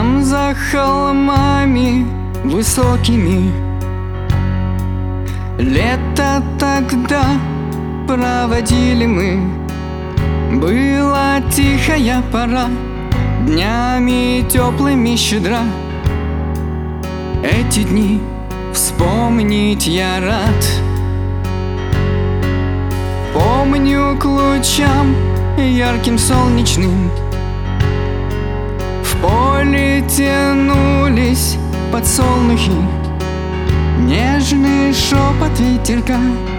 Там за холмами высокими лето тогда проводили мы. Была тихая пора, днями теплыми щедра. Эти дни вспомнить я рад. Помню к лучам ярким солнечным в поле тянулись подсолнухи. Нежный шепот ветерка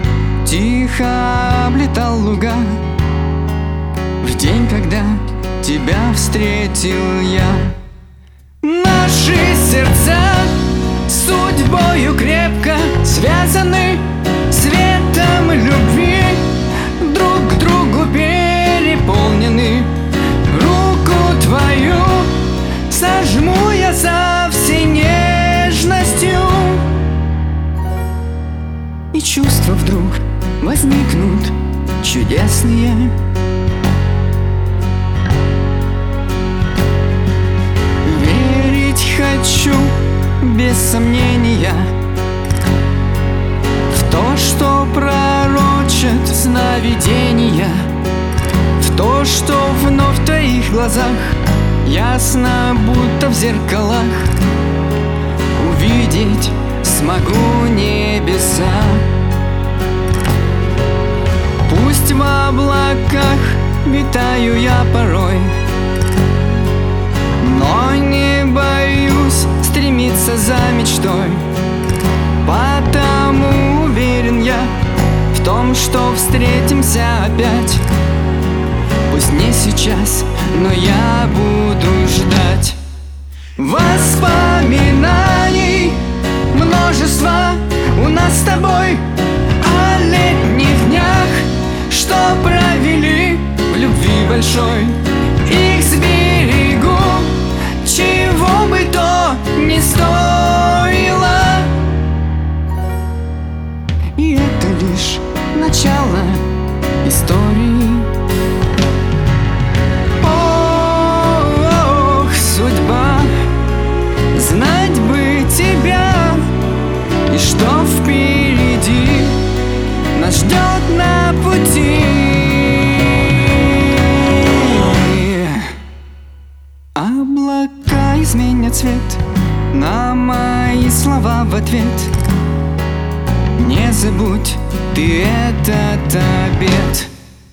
тихо облетал луга. В день, когда тебя встретил я. Наши сердца судьбою крепко связаны, светом любви друг к другу переполнены. Руку твою сожму я со всей нежностью, и чувства вдруг возникнут чудесные. Верить хочу без сомнения в то, что пророчат сновидения, в то, что вновь в твоих глазах ясно, будто в зеркалах, увидеть смогу небеса. Пусть в облаках витаю я порой, но не боюсь стремиться за мечтой. Потому уверен я в том, что встретимся опять. Пусть не сейчас, но я буду ждать. Воспоминаний множество у нас с тобой о летних днях, что провели в любви большой. Их сберегу, чего бы то ни стоило. И это лишь начало истории. Ох, судьба, знать бы тебя, и что впереди нас ждет на пути. Облака изменят цвет на мои слова в ответ. Не забудь ты этот обет.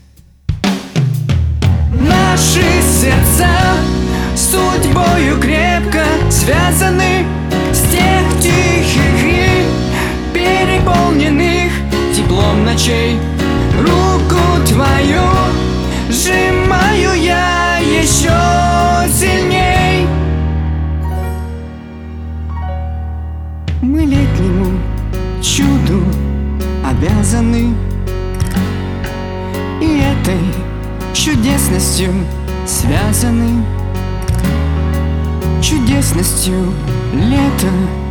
Наши сердца судьбою крепко связаны, с тех тихих и переполненных теплом ночей. Руку твою сжимаю я еще сильней. Мы летнему чуду обязаны, и этой чудесностью связаны, чудесностью лета.